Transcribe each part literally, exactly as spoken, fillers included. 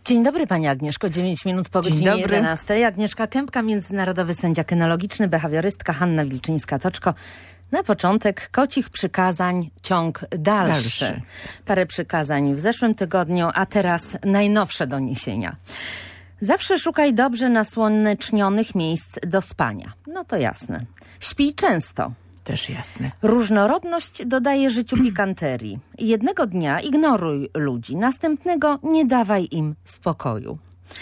Dzień dobry Pani Agnieszko, dziewięć minut po godzinie jedenastej. Agnieszka Kępka, międzynarodowy sędzia kynologiczny, behawiorystka, Hanna Wilczyńska-Toczko. Na początek kocich przykazań, ciąg dalszy. dalszy. Parę przykazań w zeszłym tygodniu, a teraz najnowsze doniesienia. Zawsze szukaj dobrze nasłonecznionych miejsc do spania. No to jasne. Śpij często. Też jasne. Różnorodność dodaje życiu pikanterii. Jednego dnia ignoruj ludzi, następnego nie dawaj im spokoju.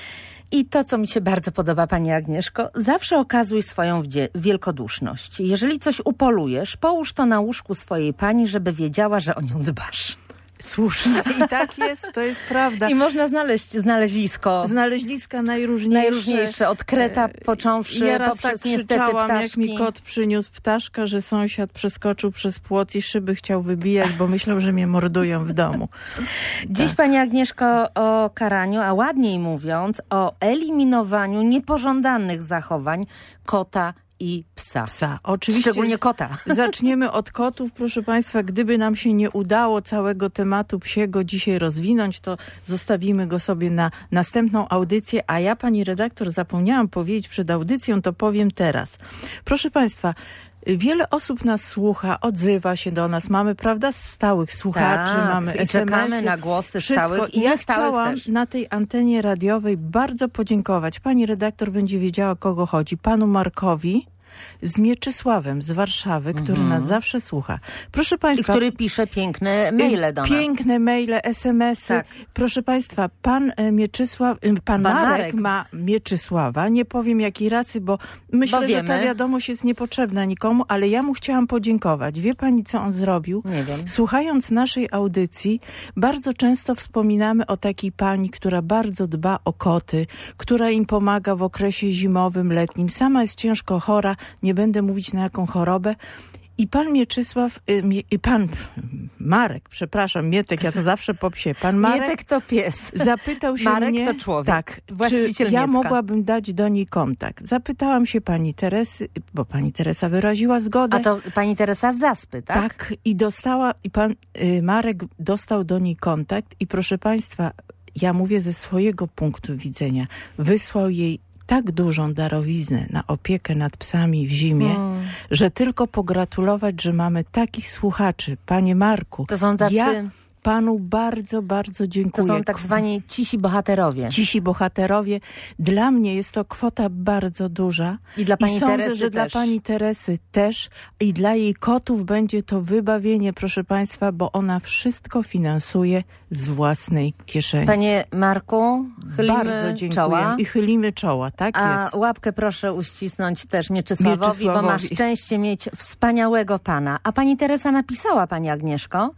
I to, co mi się bardzo podoba, Pani Agnieszko, zawsze okazuj swoją wdzie- wielkoduszność. Jeżeli coś upolujesz, połóż to na łóżku swojej pani, żeby wiedziała, że o nią dbasz. Słusznie. I tak jest, to jest prawda. I można znaleźć znalezisko. Znaleźliska najróżniejsze. Najróżniejsze, od kreta począwszy, ja raz poprzez tak niestety krzyczałam, ptaszki. jak mi kot przyniósł ptaszka, że sąsiad przeskoczył przez płot i szyby chciał wybijać, bo myślał, że mnie mordują w domu. Dziś, tak. Pani Agnieszko, o karaniu, a ładniej mówiąc, o eliminowaniu niepożądanych zachowań kota i psa. Psa, oczywiście. Szczególnie kota. Zaczniemy od kotów, proszę Państwa. Gdyby nam się nie udało całego tematu psiego dzisiaj rozwinąć, to zostawimy go sobie na następną audycję. A ja, pani redaktor, zapomniałam powiedzieć przed audycją, to powiem teraz. Proszę Państwa, wiele osób nas słucha, odzywa się do nas. Mamy, prawda, stałych słuchaczy, tak, mamy i es em esy. Czekamy na głosy wszystko. stałych i ja niestałych chciałam też. na tej antenie radiowej bardzo podziękować. Pani redaktor będzie wiedziała, o kogo chodzi. Panu Markowi z Mieczysławem z Warszawy, który mm. nas zawsze słucha. Proszę Państwa... I który pisze piękne maile do nas. Piękne maile, es em esy. Tak. Proszę Państwa, pan Mieczysław, pan, pan Marek, Marek ma Mieczysława. Nie powiem jakiej racy, bo myślę, bo że ta wiadomość jest niepotrzebna nikomu, ale ja mu chciałam podziękować. Wie pani, co on zrobił? Nie wiem. Słuchając naszej audycji, bardzo często wspominamy o takiej pani, która bardzo dba o koty, która im pomaga w okresie zimowym, letnim. Sama jest ciężko chora, nie będę mówić na jaką chorobę. I pan Mieczysław, i pan Marek, przepraszam, Mietek, ja to zawsze po psie. Pan Marek Mietek to pies. Zapytał się Marek mnie, to człowiek. Tak, właściciel czy ja Mietka. mogłabym dać do niej kontakt. Zapytałam się pani Teresy, bo pani Teresa wyraziła zgodę. A to pani Teresa z Zaspy, tak? Tak, i dostała, i pan y, Marek dostał do niej kontakt i proszę państwa, ja mówię ze swojego punktu widzenia, wysłał jej tak dużą darowiznę na opiekę nad psami w zimie, hmm. że tylko pogratulować, że mamy takich słuchaczy. Panie Marku, to są tacy... ja panu bardzo, bardzo dziękuję. To są tak zwani cisi bohaterowie. Cisi bohaterowie. Dla mnie jest to kwota bardzo duża. I dla pani I sądzę, Teresy że też. dla pani Teresy też. I dla jej kotów będzie to wybawienie, proszę państwa, bo ona wszystko finansuje z własnej kieszeni. Panie Marku, chylimy bardzo dziękuję. czoła. I chylimy czoła, tak A jest. łapkę proszę uścisnąć też Mieczysławowi, Mieczysławowi, bo ma szczęście mieć wspaniałego pana. A pani Teresa napisała, pani Agnieszko,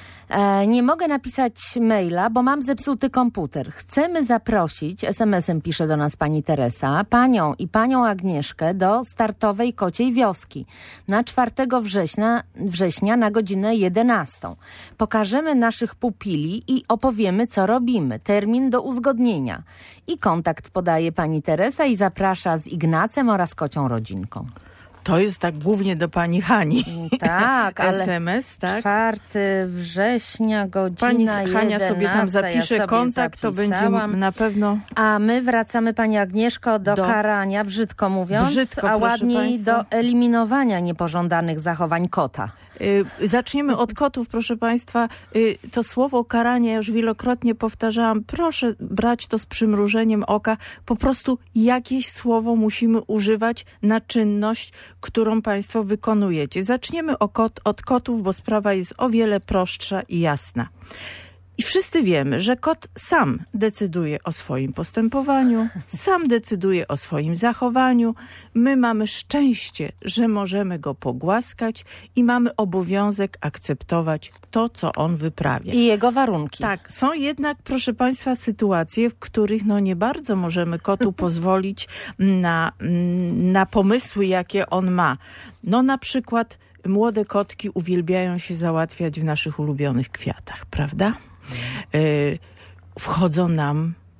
E, nie mogę napisać maila, bo mam zepsuty komputer. Chcemy zaprosić, es em esem pisze do nas pani Teresa, panią i panią Agnieszkę do startowej Kociej Wioski na czwartego września, września na godzinę jedenastą. Pokażemy naszych pupili i opowiemy, co robimy. Termin do uzgodnienia. I kontakt podaje pani Teresa i zaprasza z Ignacem oraz kocią rodzinką. To jest tak głównie do pani Hani. Tak, ale es em es, tak? czwartego września, godzina pani jedenasta. Hania sobie tam zapisze ja sobie kontakt, to będzie na pewno... A my wracamy, pani Agnieszko, do, do karania, brzydko mówiąc, brzydko, a ładniej państwa. do eliminowania niepożądanych zachowań kota. Y, zaczniemy od kotów, proszę państwa. Y, to słowo karanie, ja już wielokrotnie powtarzałam, proszę brać to z przymrużeniem oka. Po prostu jakieś słowo musimy używać na czynność, którą państwo wykonujecie. Zaczniemy o kot, od kotów, bo sprawa jest o wiele prostsza i jasna. I wszyscy wiemy, że kot sam decyduje o swoim postępowaniu, sam decyduje o swoim zachowaniu. My mamy szczęście, że możemy go pogłaskać i mamy obowiązek akceptować to, co on wyprawia. I jego warunki. Tak, są jednak, proszę państwa, sytuacje, w których no nie bardzo możemy kotu pozwolić na, na pomysły, jakie on ma. No na przykład młode kotki uwielbiają się załatwiać w naszych ulubionych kwiatach, prawda? Yy, wchodzą nam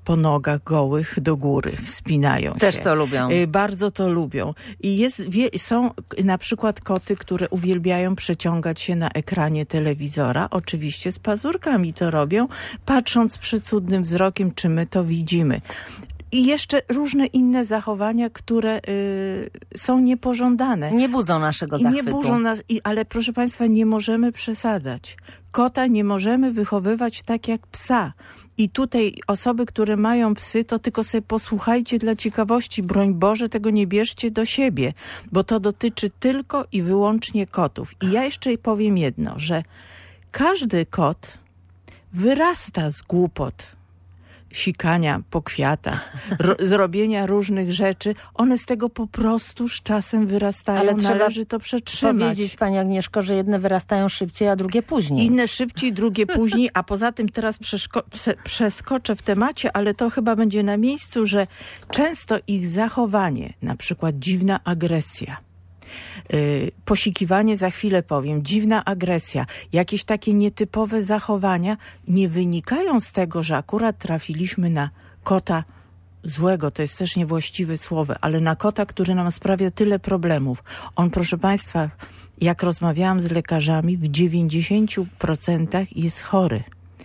po nogach gołych do góry, wspinają się. Też to lubią. Bardzo to lubią. I jest, wie, są na przykład koty, które uwielbiają przeciągać się na ekranie telewizora. Oczywiście z pazurkami to robią, patrząc przecudnym wzrokiem, czy my to widzimy. I jeszcze różne inne zachowania, które y, są niepożądane. Nie budzą naszego zachwytu. Nie budzą nas, i, ale proszę Państwa, nie możemy przesadzać. Kota nie możemy wychowywać tak jak psa. I tutaj osoby, które mają psy, to tylko sobie posłuchajcie dla ciekawości. Broń Boże, tego nie bierzcie do siebie, bo to dotyczy tylko i wyłącznie kotów. I ja jeszcze powiem jedno, że każdy kot wyrasta z głupot, sikania po kwiatach, ro- zrobienia różnych rzeczy. One z tego po prostu z czasem wyrastają. Ale trzeba należy to przetrzymać. powiedzieć, Pani Agnieszko, że jedne wyrastają szybciej, a drugie później. Inne szybciej, drugie później, a poza tym teraz przeszko- przeskoczę w temacie, ale to chyba będzie na miejscu, że często ich zachowanie, na przykład dziwna agresja, Yy, posikiwanie, za chwilę powiem, dziwna agresja, jakieś takie nietypowe zachowania nie wynikają z tego, że akurat trafiliśmy na kota złego, to jest też niewłaściwe słowo, ale na kota, który nam sprawia tyle problemów. On, proszę Państwa, jak rozmawiałam z lekarzami, w dziewięćdziesięciu procentach jest chory.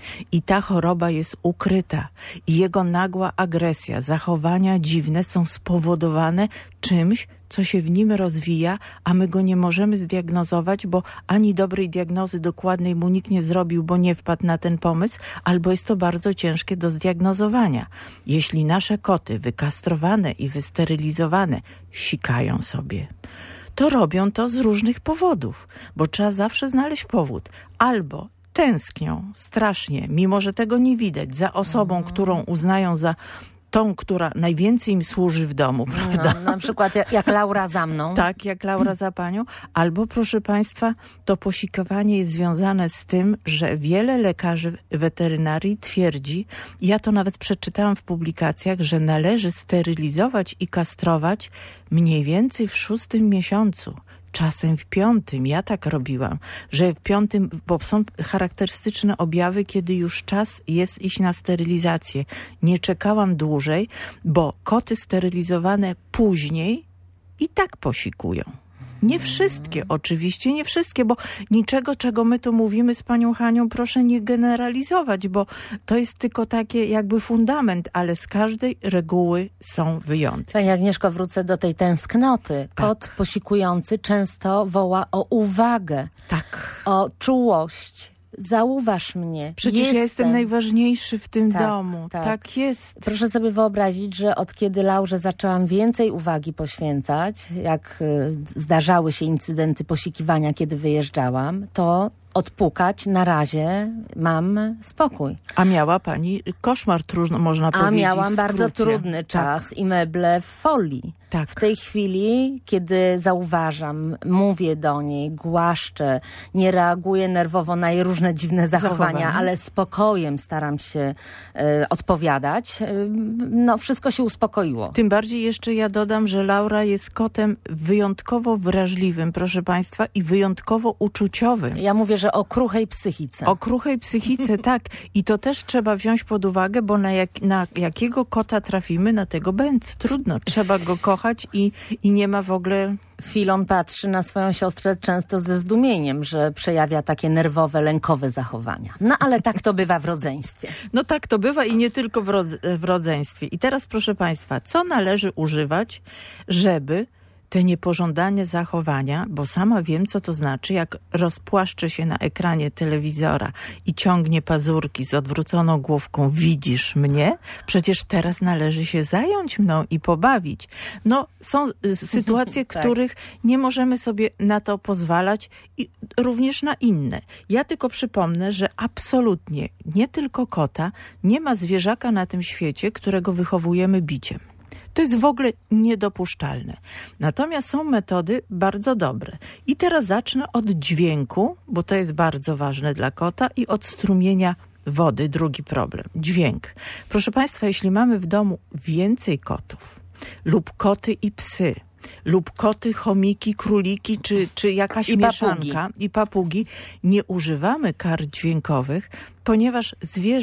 I ta choroba jest ukryta. I jego nagła agresja, zachowania dziwne są spowodowane czymś, co się w nim rozwija, a my go nie możemy zdiagnozować, bo ani dobrej diagnozy dokładnej mu nikt nie zrobił, bo nie wpadł na ten pomysł, albo jest to bardzo ciężkie do zdiagnozowania. Jeśli nasze koty wykastrowane i wysterylizowane sikają sobie, to robią to z różnych powodów, bo trzeba zawsze znaleźć powód. Albo tęsknią strasznie, mimo że tego nie widać, za osobą, mhm. którą uznają za tą, która najwięcej im służy w domu, prawda? No, na przykład jak, jak Laura za mną. Tak, jak Laura za panią. Albo, proszę Państwa, to posikowanie jest związane z tym, że wiele lekarzy weterynarii twierdzi, ja to nawet przeczytałam w publikacjach, że należy sterylizować i kastrować mniej więcej w szóstym miesiącu. Czasem w piątym, ja tak robiłam, że w piątym, bo są charakterystyczne objawy, kiedy już czas jest iść na sterylizację. Nie czekałam dłużej, bo koty sterylizowane później i tak posikują. Nie wszystkie, oczywiście nie wszystkie, bo niczego, czego my tu mówimy z panią Hanią, proszę nie generalizować, bo to jest tylko takie jakby fundament, ale z każdej reguły są wyjątki. Pani Agnieszko, wrócę do tej tęsknoty. Kot tak. posikujący często woła o uwagę, tak. o czułość. Zauważ mnie. Przecież jestem. ja jestem najważniejszy w tym tak, domu. Tak. tak jest. Proszę sobie wyobrazić, że od kiedy Laurze zaczęłam więcej uwagi poświęcać, jak y, zdarzały się incydenty posikiwania, kiedy wyjeżdżałam, to odpukać na razie mam spokój. A miała pani koszmar, trudno można A powiedzieć. A miałam bardzo trudny czas tak. i meble w folii. Tak. W tej chwili, kiedy zauważam, mówię do niej, głaszczę, nie reaguję nerwowo na jej różne dziwne zachowania, zachowania. ale spokojem staram się e, odpowiadać, e, no wszystko się uspokoiło. Tym bardziej jeszcze ja dodam, że Laura jest kotem wyjątkowo wrażliwym, proszę Państwa, i wyjątkowo uczuciowym. Ja mówię, że o kruchej psychice. O kruchej psychice, tak. I to też trzeba wziąć pod uwagę, bo na, jak, na jakiego kota trafimy, na tego bęc. Trudno. Trzeba go kochać i, i nie ma w ogóle... Filon patrzy na swoją siostrę często ze zdumieniem, że przejawia takie nerwowe, lękowe zachowania. No ale tak to bywa w rodzeństwie. No tak to bywa i nie tylko w, rodz- w rodzeństwie. I teraz, proszę Państwa, co należy używać, żeby te niepożądane zachowania, bo sama wiem, co to znaczy, jak rozpłaszczę się na ekranie telewizora i ciągnie pazurki z odwróconą główką, widzisz mnie? Przecież teraz należy się zająć mną i pobawić. No, są sytuacje, tak. których nie możemy sobie na to pozwalać i również na inne. Ja tylko przypomnę, że absolutnie nie tylko kota, nie ma zwierzaka na tym świecie, którego wychowujemy biciem. To jest w ogóle niedopuszczalne. Natomiast są metody bardzo dobre. I teraz zacznę od dźwięku, bo to jest bardzo ważne dla kota, i od strumienia wody. Drugi problem. Dźwięk. Proszę Państwa, jeśli mamy w domu więcej kotów lub koty i psy, lub koty, chomiki, króliki, czy, czy jakaś I mieszanka papugi. i papugi, nie używamy kar dźwiękowych, ponieważ zwierzę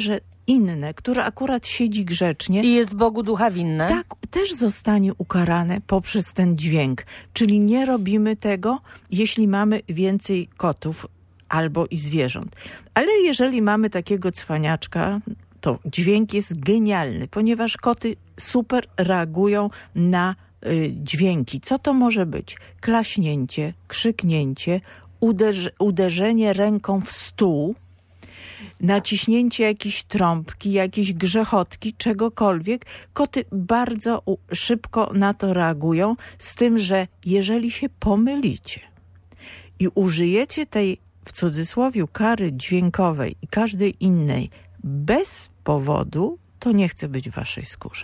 inne, które akurat siedzi grzecznie, I jest Bogu ducha winne? tak, też zostanie ukarane poprzez ten dźwięk. Czyli nie robimy tego, jeśli mamy więcej kotów albo i zwierząt. Ale jeżeli mamy takiego cwaniaczka, to dźwięk jest genialny, ponieważ koty super reagują na y, dźwięki. Co to może być? Klaśnięcie, krzyknięcie, uderz- uderzenie ręką w stół, naciśnięcie jakiejś trąbki, jakiejś grzechotki, czegokolwiek. Koty bardzo u- szybko na to reagują, z tym, że jeżeli się pomylicie i użyjecie tej, w cudzysłowie, kary dźwiękowej i każdej innej bez powodu, to nie chce być w waszej skórze.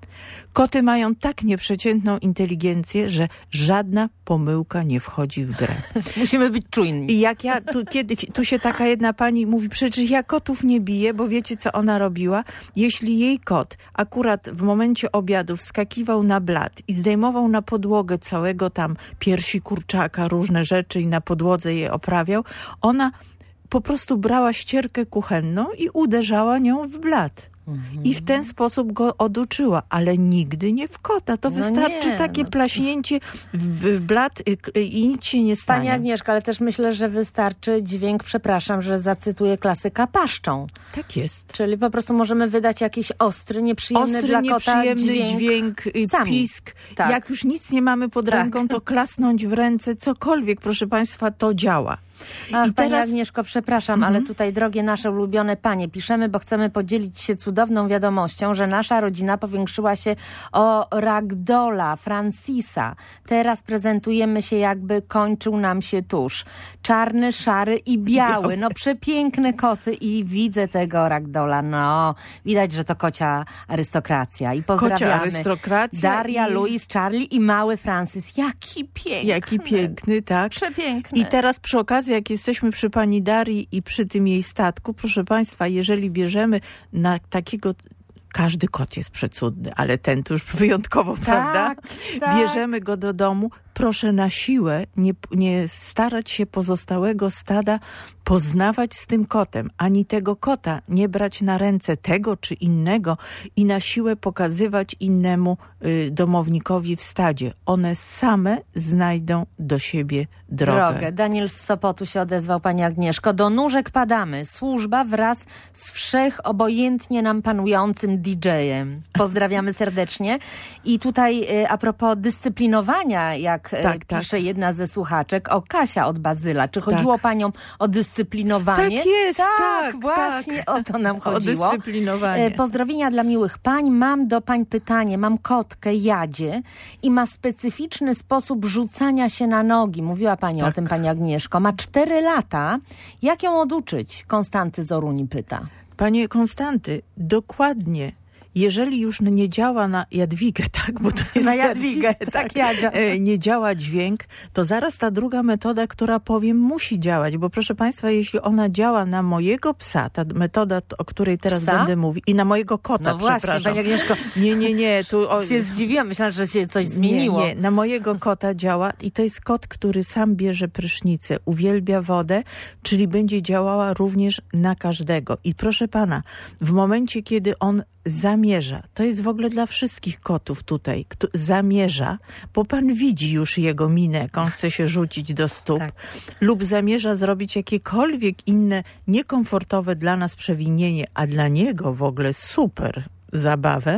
Koty mają tak nieprzeciętną inteligencję, że żadna pomyłka nie wchodzi w grę. Musimy być czujni. I jak ja, tu, kiedy, tu się taka jedna pani mówi, przecież ja kotów nie biję, bo wiecie, co ona robiła? Jeśli jej kot akurat w momencie obiadu wskakiwał na blat i zdejmował na podłogę całego tam piersi kurczaka, różne rzeczy i na podłodze je oprawiał, ona po prostu brała ścierkę kuchenną i uderzała nią w blat. Mhm. I w ten sposób go oduczyła, ale nigdy nie w kota. To no wystarczy nie, takie no. plaśnięcie w, w blat i, i nic się nie stanie. Pani Agnieszka, ale też myślę, że wystarczy dźwięk, przepraszam, że zacytuję klasyka, paszczą. Tak jest. Czyli po prostu możemy wydać jakiś ostry, nieprzyjemny ostry, dla kota nieprzyjemny dźwięk, dźwięk pisk. Tak. Jak już nic nie mamy pod tak. ręką, to klasnąć w ręce, cokolwiek, proszę państwa, to działa. Ach, I Pani teraz... Agnieszko, przepraszam, mm-hmm. ale tutaj, drogie nasze ulubione panie, piszemy, bo chcemy podzielić się cudowną wiadomością, że nasza rodzina powiększyła się o ragdolla Francisa. Teraz prezentujemy się, jakby kończył nam się tusz. Czarny, szary i biały. biały. No przepiękne koty i widzę tego ragdolla. No, widać, że to kocia arystokracja. I pozdrawiamy. Kocia arystokracja. Daria, i... Louis, Charlie i mały Francis. Jaki piękny. Jaki piękny, tak. Przepiękny. I teraz przy okazji, jak jesteśmy przy pani Darii i przy tym jej statku, proszę państwa, jeżeli bierzemy na takiego... Każdy kot jest przecudny, ale ten to już wyjątkowo, tak, prawda? Tak. Bierzemy go do domu. Proszę na siłę nie, nie starać się pozostałego stada poznawać z tym kotem, ani tego kota nie brać na ręce tego czy innego i na siłę pokazywać innemu y, domownikowi w stadzie. One same znajdą do siebie drogę. drogę. Daniel z Sopotu się odezwał, pani Agnieszko. Do nóżek padamy. Służba wraz z wszechobojętnie nam panującym didżejem. Pozdrawiamy serdecznie. I tutaj y, a propos dyscyplinowania, jak tak, pisze tak. jedna ze słuchaczek, o Kasia od Bazyla. Czy chodziło tak. paniom o dyscyplinowanie? Tak jest, tak. tak właśnie tak. o to nam chodziło. O dyscyplinowanie. Pozdrowienia dla miłych pań. Mam do pań pytanie. Mam kotkę Jadzie i ma specyficzny sposób rzucania się na nogi. Mówiła pani tak. o tym, pani Agnieszko. Ma cztery lata. Jak ją oduczyć? Konstanty z Oruni pyta. Panie Konstanty, dokładnie. Jeżeli już nie działa na Jadwigę, tak, bo to jest na Jadwigę, tak, tak Jadzia. nie działa dźwięk, to zaraz ta druga metoda, która powiem, musi działać, bo proszę państwa, jeśli ona działa na mojego psa, ta metoda, o której teraz psa? będę mówić, i na mojego kota, no właśnie, przepraszam. Pani Agnieszko, nie, nie, nie. Tu o... się zdziwiłam, myślałam, że się coś zmieniło. Nie, nie, na mojego kota działa i to jest kot, który sam bierze prysznicę, uwielbia wodę, czyli będzie działała również na każdego. I proszę pana, w momencie, kiedy on zamierza, to jest w ogóle dla wszystkich kotów tutaj, kto zamierza, bo pan widzi już jego minę, jak on chce się rzucić do stóp, tak. lub zamierza zrobić jakiekolwiek inne niekomfortowe dla nas przewinienie, a dla niego w ogóle super zabawę,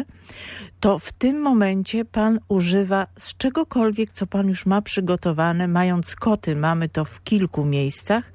to w tym momencie pan używa z czegokolwiek, co pan już ma przygotowane, mając koty, mamy to w kilku miejscach,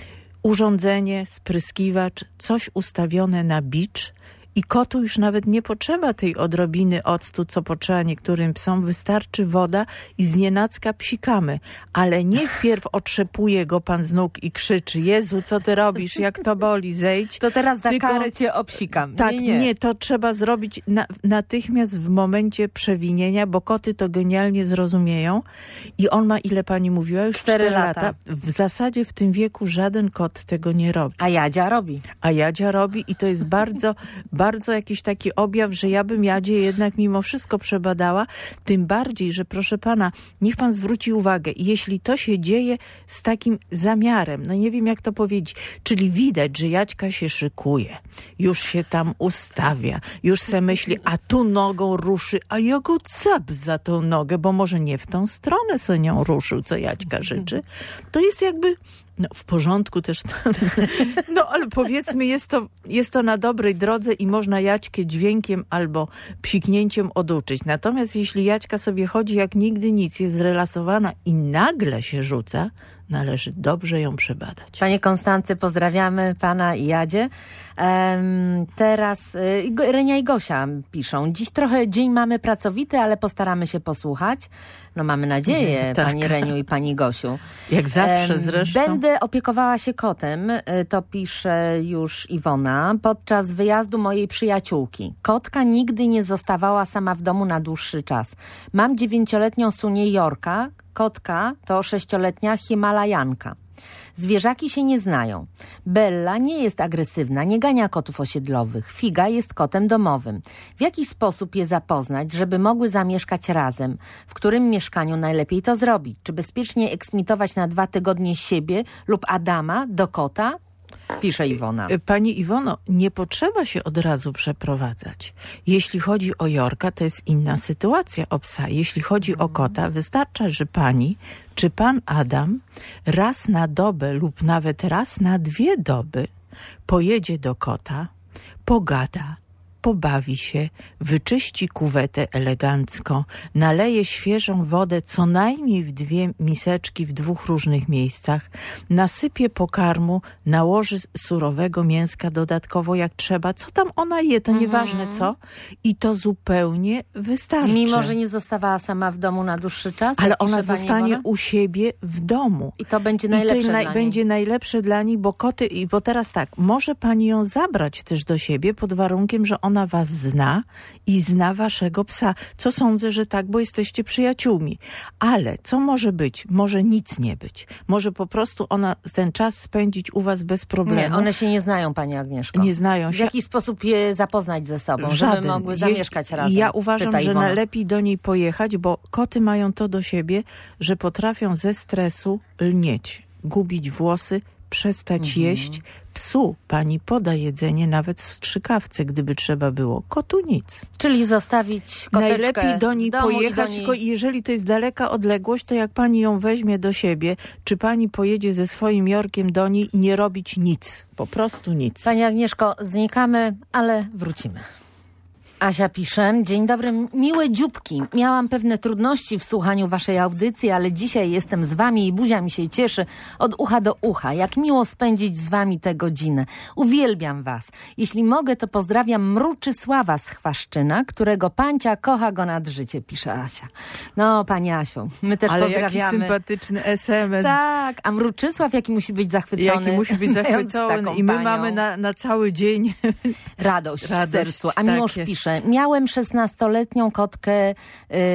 urządzenie, spryskiwacz, coś ustawione na bicz, i kotu już nawet nie potrzeba tej odrobiny octu, co potrzeba niektórym psom. Wystarczy woda i znienacka psikamy. Ale nie wpierw otrzepuje go pan z nóg i krzyczy: Jezu, co ty robisz, jak to boli, zejdź. To teraz za Tylko, karę cię obsikam. Tak, nie, nie. nie to trzeba zrobić na, natychmiast w momencie przewinienia, bo koty to genialnie zrozumieją. I on ma, ile pani mówiła? Już cztery lata. lata. W zasadzie w tym wieku żaden kot tego nie robi. A Jadzia robi. A Jadzia robi i to jest bardzo bardzo jakiś taki objaw, że ja bym Jadzie jednak mimo wszystko przebadała. Tym bardziej, że proszę pana, niech pan zwróci uwagę, jeśli to się dzieje z takim zamiarem, no nie wiem jak to powiedzieć, czyli widać, że Jadźka się szykuje, już się tam ustawia, już se myśli, a tu nogą ruszy, a ja go cap za tą nogę, bo może nie w tą stronę se nią ruszył, co Jadźka życzy, to jest jakby no, w porządku też, no ale powiedzmy jest to, jest to na dobrej drodze i można Jadźkę dźwiękiem albo psiknięciem oduczyć. Natomiast jeśli Jadźka sobie chodzi jak nigdy nic, jest zrelaksowana i nagle się rzuca, należy dobrze ją przebadać. Panie Konstanty, pozdrawiamy pana i Jadzie. Um, teraz y, Renia i Gosia piszą. Dziś trochę dzień mamy pracowity, ale postaramy się posłuchać. No mamy nadzieję, tak. Pani Reniu i pani Gosiu. Jak zawsze um, zresztą. Będę opiekowała się kotem, y, to pisze już Iwona, podczas wyjazdu mojej przyjaciółki. Kotka nigdy nie zostawała sama w domu na dłuższy czas. Mam dziewięcioletnią Sunię Jorka, kotka to sześcioletnia Himalajanka. Zwierzaki się nie znają. Bella nie jest agresywna, nie gania kotów osiedlowych. Figa jest kotem domowym. W jaki sposób je zapoznać, żeby mogły zamieszkać razem? W którym mieszkaniu najlepiej to zrobić? Czy bezpiecznie eksmitować na dwa tygodnie siebie lub Adama do kota? Pisze Iwona. Pani Iwono, nie potrzeba się od razu przeprowadzać. Jeśli chodzi o Jorka, to jest inna sytuacja o psa. Jeśli chodzi o kota, wystarcza, że pani czy pan Adam raz na dobę lub nawet raz na dwie doby pojedzie do kota, pogada, pobawi się, wyczyści kuwetę elegancko, naleje świeżą wodę co najmniej w dwie miseczki w dwóch różnych miejscach, nasypie pokarmu, nałoży surowego mięska dodatkowo jak trzeba. Co tam ona je, to mhm. nieważne co. I to zupełnie wystarczy. Mimo, że nie zostawała sama w domu na dłuższy czas? Ale ona zostanie u siebie w domu. I to będzie najlepsze I to naj, dla będzie niej. najlepsze dla niej, bo koty, i bo teraz tak, może pani ją zabrać też do siebie pod warunkiem, że ona was zna i zna waszego psa. Co sądzę, że tak, bo jesteście przyjaciółmi. Ale co może być? Może nic nie być. Może po prostu ona ten czas spędzić u was bez problemu. Nie, one się nie znają, pani Agnieszko. Nie znają się. W jaki sposób je zapoznać ze sobą, Żaden. żeby mogły zamieszkać Je, razem? Ja uważam, że Iwona. lepiej do niej pojechać, bo koty mają to do siebie, że potrafią ze stresu lnieć, gubić włosy, przestać mhm. jeść. Psu pani poda jedzenie nawet w strzykawce, gdyby trzeba było. Kotu nic. Czyli zostawić koteczkę Najlepiej do niej w domu pojechać, i do niej... tylko jeżeli to jest daleka odległość, to jak pani ją weźmie do siebie, czy pani pojedzie ze swoim Jorkiem do niej i nie robić nic. Po prostu nic. Pani Agnieszko, znikamy, ale wrócimy. Asia pisze, dzień dobry, miłe dzióbki. Miałam pewne trudności w słuchaniu waszej audycji, ale dzisiaj jestem z wami i buzia mi się cieszy od ucha do ucha. Jak miło spędzić z wami tę godzinę. Uwielbiam was. Jeśli mogę, to pozdrawiam Mruczysława z Chwaszczyna, którego pancia kocha go nad życie, pisze Asia. No, pani Asiu, my też ale pozdrawiamy. Ale jaki sympatyczny es em es. Tak, a Mruczysław jaki musi być zachwycony. Jaki musi być zachwycony i my panią. mamy na, na cały dzień radość, radość w sercu. A tak Miłosz jest. pisze, miałem szesnastoletnią kotkę yy,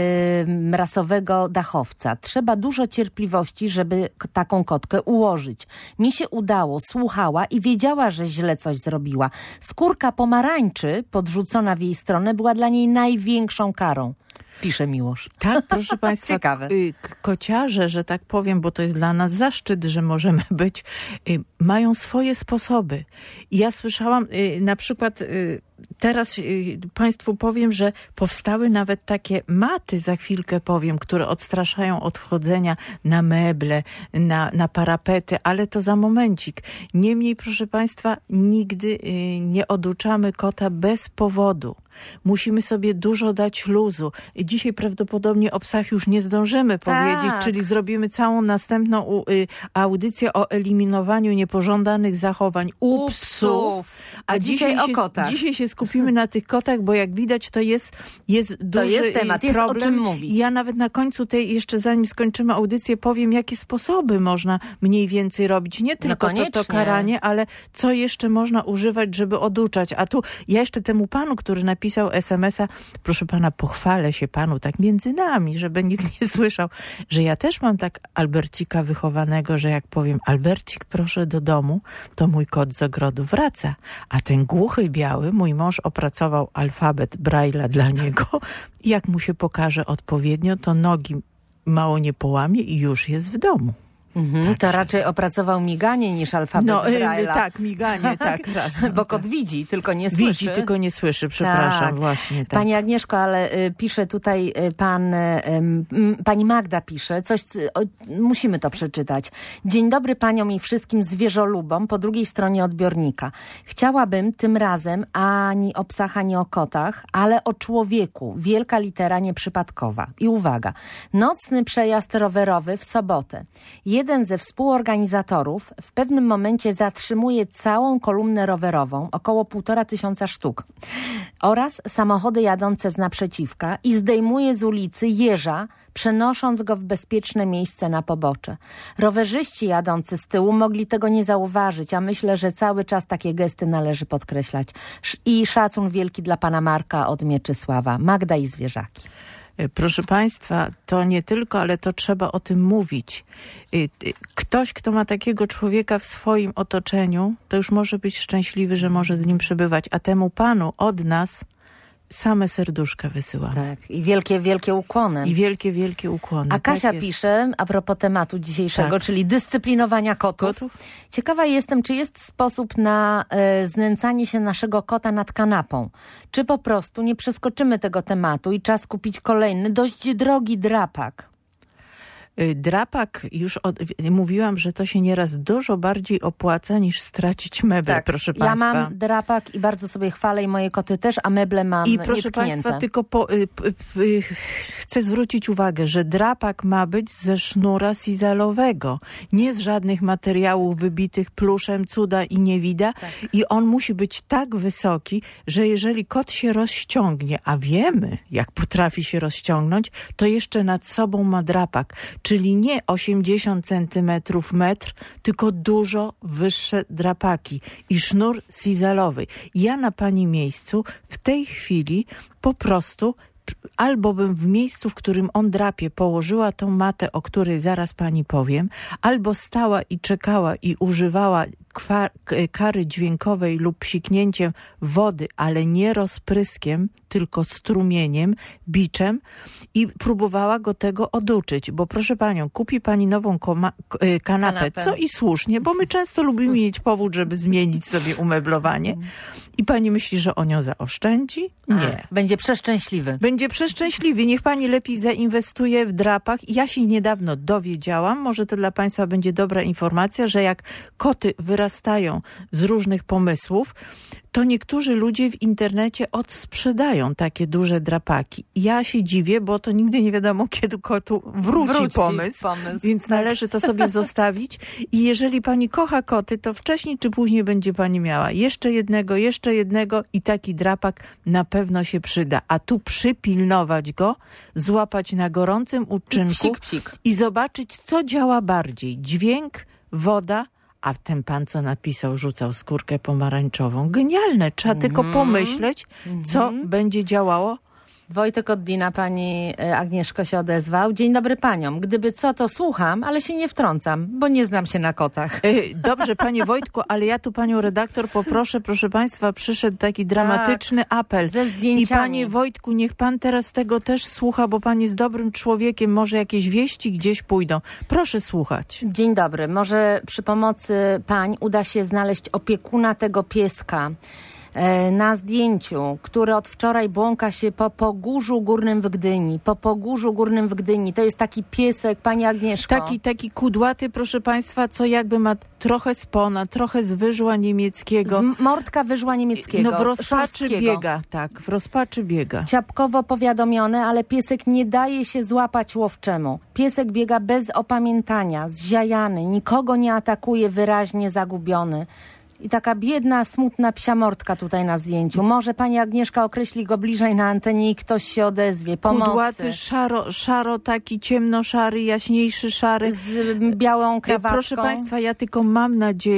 rasowego dachowca. Trzeba dużo cierpliwości, żeby k- taką kotkę ułożyć. Mi się udało, słuchała i wiedziała, że źle coś zrobiła. Skórka pomarańczy podrzucona w jej stronę była dla niej największą karą. Pisze Miłosz. Tak, proszę państwa, Ciekawe. kociarze, że tak powiem, bo to jest dla nas zaszczyt, że możemy być, mają swoje sposoby. I ja słyszałam na przykład, teraz państwu powiem, że powstały nawet takie maty, za chwilkę powiem, które odstraszają od wchodzenia na meble, na, na parapety, ale to za momencik. Niemniej, proszę państwa, nigdy nie oduczamy kota bez powodu. Musimy sobie dużo dać luzu. Dzisiaj prawdopodobnie o psach już nie zdążymy powiedzieć, tak. czyli zrobimy całą następną y, audycję o eliminowaniu niepożądanych zachowań u, u psów. psów. A, A dzisiaj, dzisiaj o się, kotach. Dzisiaj się skupimy na tych kotach, bo jak widać to jest, jest duży to jest temat, problem. jest o czym mówić. Ja nawet na końcu tej, jeszcze zanim skończymy audycję, powiem, jakie sposoby można mniej więcej robić. Nie tylko no to, to karanie, ale co jeszcze można używać, żeby oduczać. A tu ja jeszcze temu panu, który napisał Pisał es em es a, proszę pana, pochwalę się panu tak między nami, żeby nikt nie słyszał, że ja też mam tak Albercika wychowanego, że jak powiem, Albercik, proszę do domu, to mój kot z ogrodu wraca. A ten głuchy biały, mój mąż opracował alfabet Braille'a dla niego. I jak mu się pokaże odpowiednio, to nogi mało nie połamie i już jest w domu. Mhm, to raczej opracował miganie niż alfabet no, Braille'a. Tak, miganie, tak. Bo kot widzi, tylko nie słyszy. Widzi, tylko nie słyszy, przepraszam, tak. właśnie tak. Pani Agnieszko, ale y, pisze tutaj y, pan, y, y, pani Magda pisze, coś, y, o, musimy to przeczytać. Dzień dobry paniom i wszystkim zwierzolubom po drugiej stronie odbiornika. Chciałabym tym razem ani o psach, ani o kotach, ale o człowieku. Wielka litera nieprzypadkowa. I uwaga, nocny przejazd rowerowy w sobotę. Jeden ze współorganizatorów w pewnym momencie zatrzymuje całą kolumnę rowerową, około półtora tysiąca sztuk, oraz samochody jadące z naprzeciwka i zdejmuje z ulicy jeża, przenosząc go w bezpieczne miejsce na pobocze. Rowerzyści jadący z tyłu mogli tego nie zauważyć, a myślę, że cały czas takie gesty należy podkreślać. I szacun wielki dla pana Marka od Mieczysława. Magda i zwierzaki. Proszę państwa, to nie tylko, ale to trzeba o tym mówić. Ktoś, kto ma takiego człowieka w swoim otoczeniu, to już może być szczęśliwy, że może z nim przebywać, a temu panu od nas same serduszka wysyłam. Tak, i wielkie, wielkie ukłony. I wielkie, wielkie ukłony. A Kasia tak pisze, a propos tematu dzisiejszego, tak. czyli dyscyplinowania kotów. kotów. Ciekawa jestem, czy jest sposób na e, znęcanie się naszego kota nad kanapą. Czy po prostu nie przeskoczymy tego tematu i czas kupić kolejny, dość drogi drapak. Drapak, już od, mówiłam, że to się nieraz dużo bardziej opłaca niż stracić meble, tak, proszę państwa. Ja mam drapak i bardzo sobie chwalę i moje koty też, a meble mam I proszę nietknięte. państwa, tylko po, y, y, y, chcę zwrócić uwagę, że drapak ma być ze sznura sizalowego, nie z żadnych materiałów wybitych pluszem, cuda i niewida. Tak. I on musi być tak wysoki, że jeżeli kot się rozciągnie, a wiemy, jak potrafi się rozciągnąć, to jeszcze nad sobą ma drapak. Czyli nie osiemdziesiąt centymetrów, metr, tylko dużo wyższe drapaki i sznur sizalowy. Ja na pani miejscu w tej chwili po prostu albo bym w miejscu, w którym on drapie, położyła tą matę, o której zaraz pani powiem, albo stała i czekała i używała kary dźwiękowej lub psiknięciem wody, ale nie rozpryskiem, tylko strumieniem, biczem i próbowała go tego oduczyć, bo proszę panią, kupi pani nową koma, kanapę, kanapę, co i słusznie, bo my często lubimy mieć powód, żeby zmienić sobie umeblowanie i pani myśli, że on ją zaoszczędzi? Nie. A, będzie przeszczęśliwy. Będzie przeszczęśliwy. Niech pani lepiej zainwestuje w drapach. Ja się niedawno dowiedziałam, może to dla państwa będzie dobra informacja, że jak koty wyrastają z różnych pomysłów, to niektórzy ludzie w internecie odsprzedają takie duże drapaki. Ja się dziwię, bo to nigdy nie wiadomo, kiedy kotu wróci, wróci pomysł, pomysł, więc tak. należy to sobie zostawić. I jeżeli pani kocha koty, to wcześniej czy później będzie pani miała jeszcze jednego, jeszcze jednego i taki drapak na pewno się przyda. A tu przypilnować go, złapać na gorącym uczynku psik, psik. i zobaczyć, co działa bardziej. Dźwięk, woda, a ten pan, co napisał, rzucał skórkę pomarańczową. Genialne. Trzeba mm-hmm. tylko pomyśleć, co mm-hmm. będzie działało. Wojtek od Dina, pani Agnieszko, się odezwał. Dzień dobry paniom. Gdyby co, to słucham, ale się nie wtrącam, bo nie znam się na kotach. Dobrze, panie Wojtku, ale ja tu panią redaktor poproszę, proszę państwa, przyszedł taki dramatyczny tak, apel. Ze zdjęciami. I panie Wojtku, niech pan teraz tego też słucha, bo pan jest dobrym człowiekiem. Może jakieś wieści gdzieś pójdą. Proszę słuchać. Dzień dobry. Może przy pomocy pań uda się znaleźć opiekuna tego pieska na zdjęciu, który od wczoraj błąka się po Pogórzu Górnym w Gdyni. Po Pogórzu Górnym w Gdyni. To jest taki piesek, pani Agnieszko. Taki, taki kudłaty, proszę państwa, co jakby ma trochę spona, trochę z wyżła niemieckiego. Z mordka wyżła niemieckiego. No w rozpaczy biega, tak, w rozpaczy biega. Ciapkowo powiadomione, ale piesek nie daje się złapać łowczemu. Piesek biega bez opamiętania, zziajany, nikogo nie atakuje, wyraźnie zagubiony. I taka biedna, smutna psia mordka tutaj na zdjęciu. Może pani Agnieszka określi go bliżej na antenie i ktoś się odezwie. Pomocy. Kudłaty, szaro, szaro taki ciemnoszary, jaśniejszy szary. Z białą krawatką. Proszę państwa, ja tylko mam nadzieję,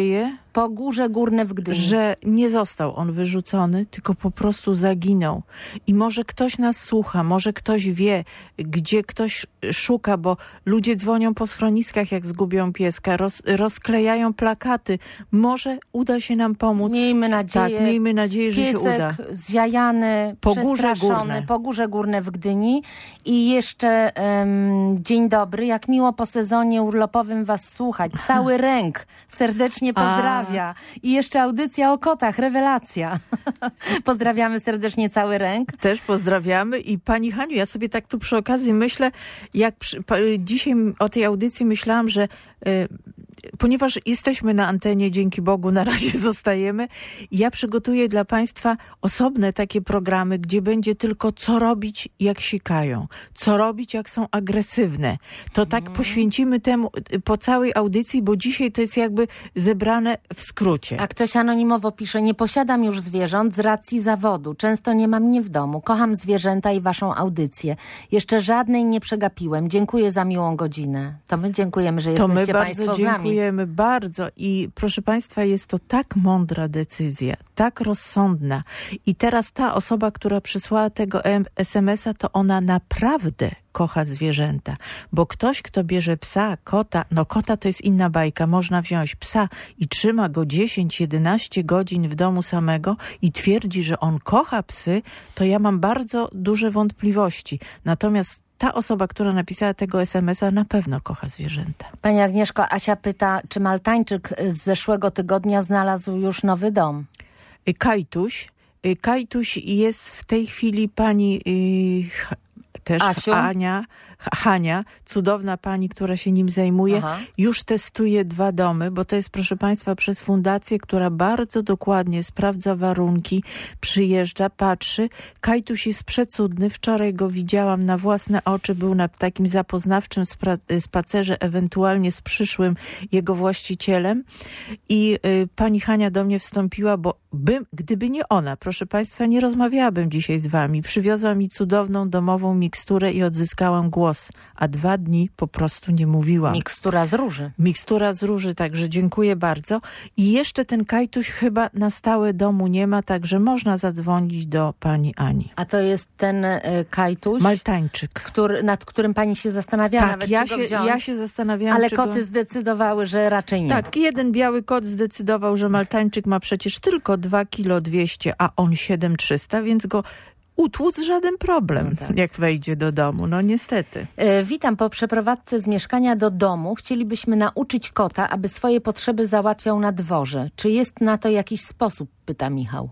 Pogórze Górne w Gdyni. Że nie został on wyrzucony, tylko po prostu zaginął. I może ktoś nas słucha, może ktoś wie, gdzie ktoś szuka, bo ludzie dzwonią po schroniskach, jak zgubią pieska, roz, rozklejają plakaty. Może uda się nam pomóc. Miejmy nadzieję. Tak, miejmy nadzieję, że się uda. Piesek zjajany, Pogórze przestraszony, Górne. Pogórze Górne w Gdyni. I jeszcze um, dzień dobry. Jak miło po sezonie urlopowym was słuchać. Cały ręk serdecznie pozdrawia. I jeszcze audycja o kotach, rewelacja. Pozdrawiamy serdecznie cały ręk. Też pozdrawiamy. I pani Haniu, ja sobie tak tu przy okazji myślę, jak przy, pa, dzisiaj o tej audycji myślałam, że y, ponieważ jesteśmy na antenie, dzięki Bogu na razie zostajemy, ja przygotuję dla państwa osobne takie programy, gdzie będzie tylko co robić, jak sikają, co robić, jak są agresywne. To tak mm. poświęcimy temu po całej audycji, bo dzisiaj to jest jakby zebrane w skrócie. A ktoś anonimowo pisze, nie posiadam już zwierząt z racji zawodu. Często nie mam mnie w domu. Kocham zwierzęta i waszą audycję. Jeszcze żadnej nie przegapiłem. Dziękuję za miłą godzinę. To my dziękujemy, że to jesteście my państwo bardzo z nami. Dziękujemy bardzo i proszę państwa, jest to tak mądra decyzja, tak rozsądna. I teraz ta osoba, która przysłała tego es em es a, to ona naprawdę kocha zwierzęta, bo ktoś, kto bierze psa, kota, no kota to jest inna bajka, można wziąć psa i trzyma go dziesięć jedenaście godzin w domu samego i twierdzi, że on kocha psy, to ja mam bardzo duże wątpliwości. Natomiast ta osoba, która napisała tego es em es a, na pewno kocha zwierzęta. Pani Agnieszko, Asia pyta, czy Maltańczyk z zeszłego tygodnia znalazł już nowy dom? Kajtuś. Kajtuś jest w tej chwili pani yy, też Asiu? Ania, Hania, cudowna pani, która się nim zajmuje, Aha. już testuje dwa domy, bo to jest, proszę państwa, przez fundację, która bardzo dokładnie sprawdza warunki, przyjeżdża, patrzy. Kajtuś jest przecudny. Wczoraj go widziałam na własne oczy. Był na takim zapoznawczym spacerze, ewentualnie z przyszłym jego właścicielem. I y, pani Hania do mnie wstąpiła, bo bym, gdyby nie ona, proszę państwa, nie rozmawiałabym dzisiaj z wami. Przywiozła mi cudowną domową miksturę i odzyskałam głos, a dwa dni po prostu nie mówiłam. Mikstura z róży. Mikstura z róży, także dziękuję bardzo. I jeszcze ten Kajtuś chyba na stałe domu nie ma, także można zadzwonić do pani Ani. A to jest ten y, Kajtuś? Maltańczyk. Który, nad którym pani się zastanawiała, Tak, nawet ja czy go się, wziąć. ja się zastanawiałam, Ale czy koty go... zdecydowały, że raczej nie. Tak, jeden biały kot zdecydował, że Maltańczyk ma przecież tylko dwa kilo dwieście, a on siedem trzysta, więc go utłuc żaden problem, no tak. jak wejdzie do domu. No niestety. E, witam. Po przeprowadzce z mieszkania do domu chcielibyśmy nauczyć kota, aby swoje potrzeby załatwiał na dworze. Czy jest na to jakiś sposób? Pyta Michał.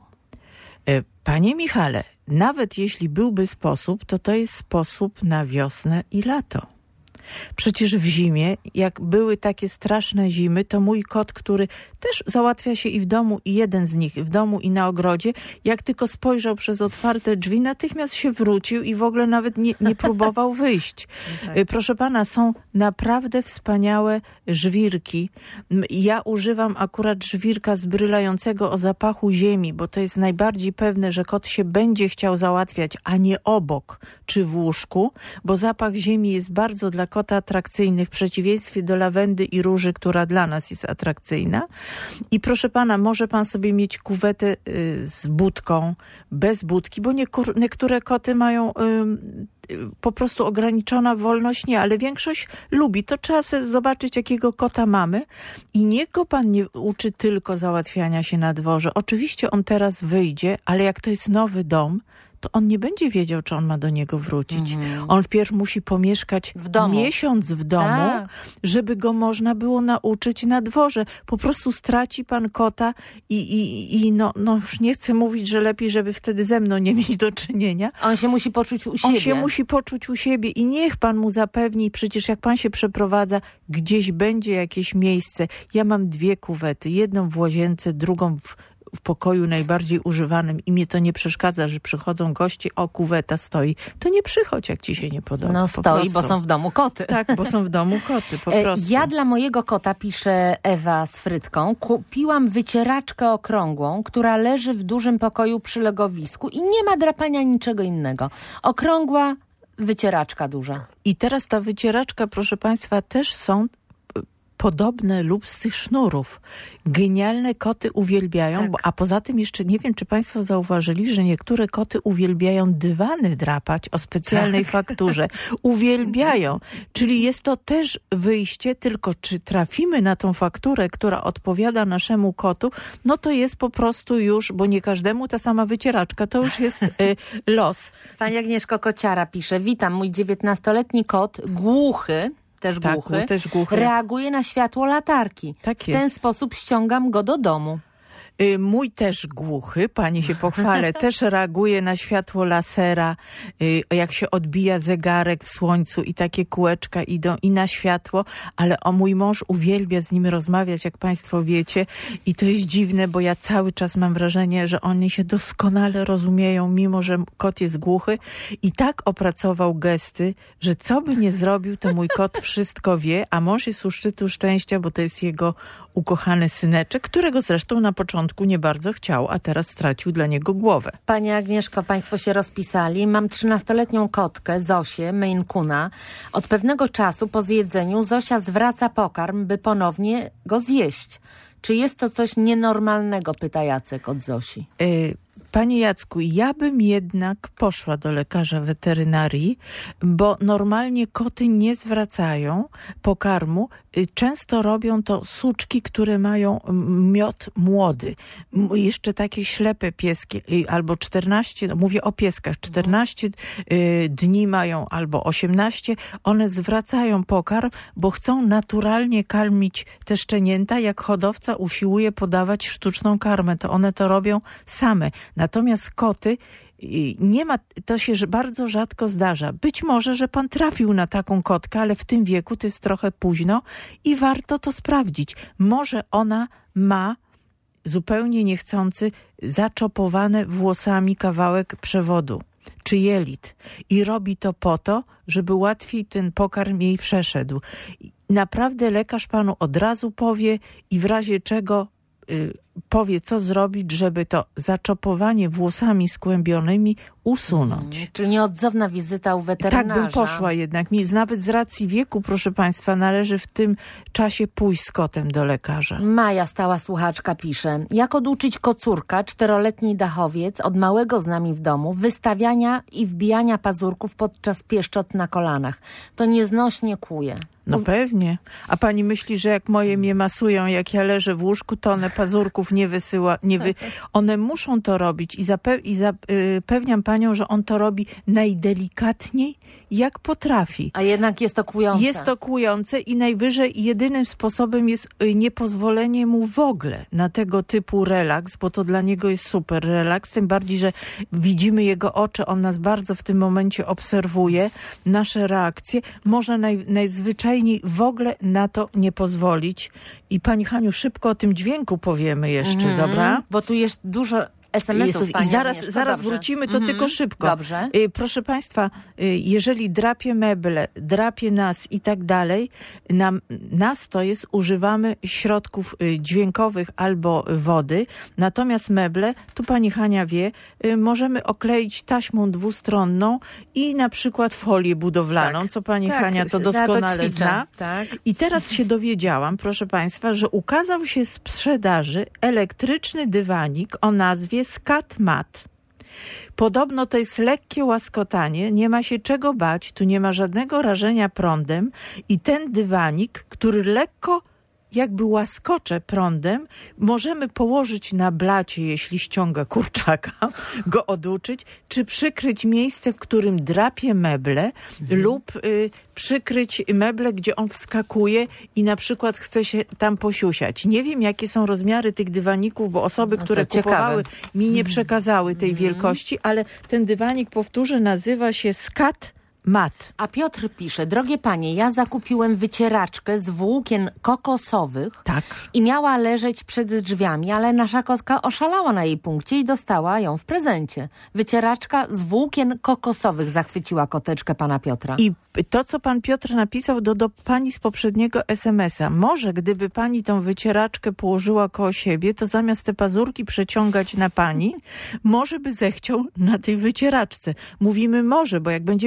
E, Panie Michale, nawet jeśli byłby sposób, to to jest sposób na wiosnę i lato. Przecież w zimie, jak były takie straszne zimy, to mój kot, który też załatwia się i w domu, i jeden z nich w domu i na ogrodzie, jak tylko spojrzał przez otwarte drzwi, natychmiast się wrócił i w ogóle nawet nie, nie próbował wyjść. Tak. Proszę pana, są naprawdę wspaniałe żwirki. Ja używam akurat żwirka zbrylającego o zapachu ziemi, bo to jest najbardziej pewne, że kot się będzie chciał załatwiać, a nie obok czy w łóżku, bo zapach ziemi jest bardzo dla kota atrakcyjny, w przeciwieństwie do lawendy i róży, która dla nas jest atrakcyjna. I proszę pana, może pan sobie mieć kuwetę y, z budką, bez budki, bo niekur- niektóre koty mają y, y, po prostu ograniczona wolność, nie, ale większość lubi. To trzeba sobie zobaczyć, jakiego kota mamy i niech go pan nie uczy tylko załatwiania się na dworze. Oczywiście on teraz wyjdzie, ale jak to jest nowy dom, to on nie będzie wiedział, czy on ma do niego wrócić. Mm. On wpierw musi pomieszkać w domu. miesiąc w domu, tak. żeby go można było nauczyć na dworze. Po prostu straci pan kota i, i, i no, no już nie chcę mówić, że lepiej, żeby wtedy ze mną nie mieć do czynienia. On się musi poczuć u siebie. On się musi poczuć u siebie i niech pan mu zapewni, przecież jak pan się przeprowadza, gdzieś będzie jakieś miejsce. Ja mam dwie kuwety, jedną w łazience, drugą w w pokoju najbardziej używanym i mnie to nie przeszkadza, że przychodzą goście, o, kuweta stoi. To nie przychodź, jak ci się nie podoba. No stoi, bo są w domu koty. Tak, bo są w domu koty, po prostu. Ja dla mojego kota, pisze Ewa z frytką, kupiłam wycieraczkę okrągłą, która leży w dużym pokoju przy legowisku i nie ma drapania niczego innego. Okrągła wycieraczka duża. I teraz ta wycieraczka, proszę państwa, też są podobne lub z tych sznurów. Genialne, koty uwielbiają, Tak. bo, a poza tym jeszcze nie wiem, czy państwo zauważyli, że niektóre koty uwielbiają dywany drapać o specjalnej Tak. fakturze. Uwielbiają. Czyli jest to też wyjście, tylko czy trafimy na tą fakturę, która odpowiada naszemu kotu, no to jest po prostu już, bo nie każdemu ta sama wycieraczka, to już jest y, los. Pani Agnieszko Kociara pisze, witam, mój dziewiętnastoletni kot, głuchy, też Tak, głuchy, też głuchy. reaguje na światło latarki. Tak w jest. ten sposób ściągam go do domu. Y, Mój też głuchy, pani się pochwalę, też reaguje na światło lasera, y, jak się odbija zegarek w słońcu i takie kółeczka idą i na światło, ale o mój mąż uwielbia z nim rozmawiać, jak państwo wiecie, i to jest dziwne, bo ja cały czas mam wrażenie, że oni się doskonale rozumieją, mimo że kot jest głuchy i tak opracował gesty, że co by nie zrobił, to mój kot wszystko wie, a mąż jest u szczytu szczęścia, bo to jest jego ukochany syneczek, którego zresztą na początku nie bardzo chciał, a teraz stracił dla niego głowę. Pani Agnieszko, państwo się rozpisali. Mam trzynastoletnią kotkę, Zosię, Maine Coona. Od pewnego czasu po zjedzeniu Zosia zwraca pokarm, by ponownie go zjeść. Czy jest to coś nienormalnego, pyta Jacek od Zosi. Y, Panie Jacku, ja bym jednak poszła do lekarza weterynarii, bo normalnie koty nie zwracają pokarmu. Y, Często robią to suczki, które mają mm, miod młody. M- Jeszcze takie ślepe pieski, y, albo czternaście, no mówię o pieskach, czternaście y, dni mają, albo osiemnaście. One zwracają pokarm, bo chcą naturalnie karmić te szczenięta, jak hodowca usiłuje podawać sztuczną karmę. To one to robią same. Natomiast koty, nie ma, to się bardzo rzadko zdarza. Być może, że pan trafił na taką kotkę, ale w tym wieku to jest trochę późno i warto to sprawdzić. Może ona ma zupełnie niechcący zaczopowane włosami kawałek przewodu czy jelit i robi to po to, żeby łatwiej ten pokarm jej przeszedł. Naprawdę lekarz panu od razu powie i w razie czego y, powie, co zrobić, żeby to zaczopowanie włosami skłębionymi usunąć. Hmm, czyli nieodzowna wizyta u weterynarza. Tak bym poszła jednak. Mi nawet z racji wieku, proszę państwa, należy w tym czasie pójść z kotem do lekarza. Maja, stała słuchaczka, pisze. Jak oduczyć kocurka, czteroletni dachowiec, od małego z nami w domu, wystawiania i wbijania pazurków podczas pieszczot na kolanach? To nieznośnie kłuje. No pewnie. A pani myśli, że jak moje mnie masują, jak ja leżę w łóżku, to one pazurków nie wysyła, nie wy... One muszą to robić i, zape... i zapewniam panią, że on to robi najdelikatniej, jak potrafi. A jednak jest to kłujące. Jest to kłujące i najwyżej jedynym sposobem jest niepozwolenie mu w ogóle na tego typu relaks, bo to dla niego jest super relaks, tym bardziej, że widzimy jego oczy, on nas bardzo w tym momencie obserwuje, nasze reakcje. Może naj... najzwyczajniej w ogóle na to nie pozwolić. I pani Haniu, szybko o tym dźwięku powiemy jeszcze, Mhm, dobra? bo tu jest dużo es em esów, Jezus, pani I zaraz, Agnieszko. zaraz Dobrze. wrócimy, to Mhm, tylko szybko. Dobrze. Y, Proszę państwa, y, jeżeli drapie meble, drapie nas i tak dalej, nam, nas to jest, używamy środków y, dźwiękowych albo wody, natomiast meble, tu pani Hania wie, y, możemy okleić taśmą dwustronną i na przykład folię budowlaną, Tak. co pani Tak, Hania to ja to doskonale ćwiczę. zna. Tak. I teraz się dowiedziałam, proszę państwa, że ukazał się z sprzedaży elektryczny dywanik o nazwie Scat Mat. Podobno to jest lekkie łaskotanie, nie ma się czego bać, tu nie ma żadnego rażenia prądem i ten dywanik, który lekko jakby łaskocze prądem, możemy położyć na blacie, jeśli ściąga kurczaka, go oduczyć, czy przykryć miejsce, w którym drapie meble mhm. lub y, przykryć meble, gdzie on wskakuje i na przykład chce się tam posiusiać. Nie wiem, jakie są rozmiary tych dywaników, bo osoby, no które kupowały, ciekawe. mi nie przekazały tej mhm. wielkości, ale ten dywanik, powtórzę, nazywa się Scat Mat. A Piotr pisze, drogie panie, ja zakupiłem wycieraczkę z włókien kokosowych tak. i miała leżeć przed drzwiami, ale nasza kotka oszalała na jej punkcie i dostała ją w prezencie. Wycieraczka z włókien kokosowych zachwyciła koteczkę pana Piotra. I to, co pan Piotr napisał do, do pani z poprzedniego es em es a, może gdyby pani tą wycieraczkę położyła koło siebie, to zamiast te pazurki przeciągać na pani, może by zechciał na tej wycieraczce. Mówimy może, bo jak będziemy mówić